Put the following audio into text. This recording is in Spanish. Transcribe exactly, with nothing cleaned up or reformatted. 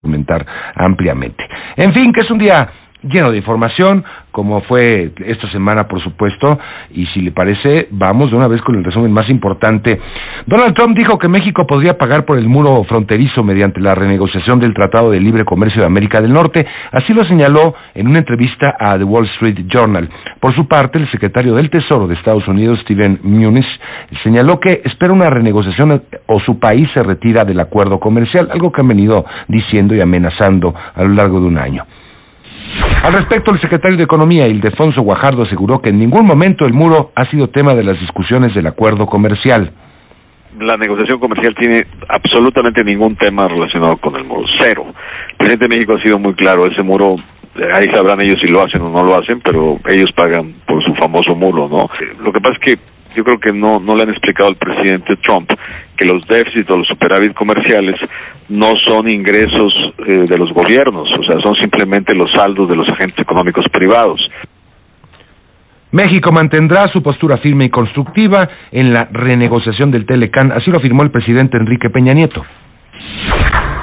comentar ampliamente. En fin, que es un día lleno de información, como fue esta semana, por supuesto, y si le parece, vamos de una vez con el resumen más importante. Donald Trump dijo que México podría pagar por el muro fronterizo mediante la renegociación del Tratado de Libre Comercio de América del Norte, así lo señaló en una entrevista a The Wall Street Journal. Por su parte, el secretario del Tesoro de Estados Unidos, Steven Mnuchin, señaló que espera una renegociación o su país se retira del acuerdo comercial, algo que han venido diciendo y amenazando a lo largo de un año. Al respecto, el secretario de Economía, Ildefonso Guajardo, aseguró que en ningún momento el muro ha sido tema de las discusiones del acuerdo comercial. La negociación comercial tiene absolutamente ningún tema relacionado con el muro, cero. El presidente de México ha sido muy claro, ese muro, ahí sabrán ellos si lo hacen o no lo hacen, pero ellos pagan por su famoso muro, ¿no? Lo que pasa es que yo creo que no no le han explicado al presidente Trump que los déficits o los superávit comerciales no son ingresos eh, de los gobiernos, o sea, son simplemente los saldos de los agentes económicos privados. México mantendrá su postura firme y constructiva en la renegociación del Telecán, así lo afirmó el presidente Enrique Peña Nieto.